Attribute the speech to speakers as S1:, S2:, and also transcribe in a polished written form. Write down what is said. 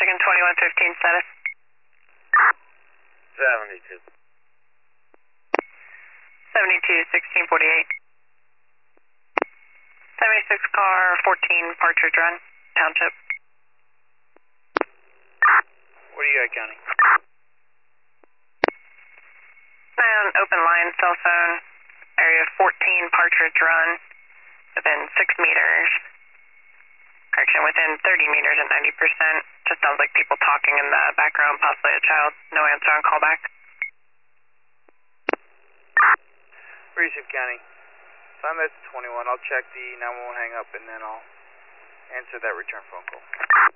S1: Michigan 2115 status.
S2: 72.
S1: 72, 1648. 76 car, 14 Partridge Run, Township.
S2: What do you got, County?
S1: And open line, cell phone, area 14 Partridge Run, within 6 meters. Correction, within 30 meters at 90%. Just sounds like people talking in the background, possibly a child. No answer on callback.
S2: Receive, County. So I'm at 21. I'll check the 911 hang up and then I'll answer that return phone call.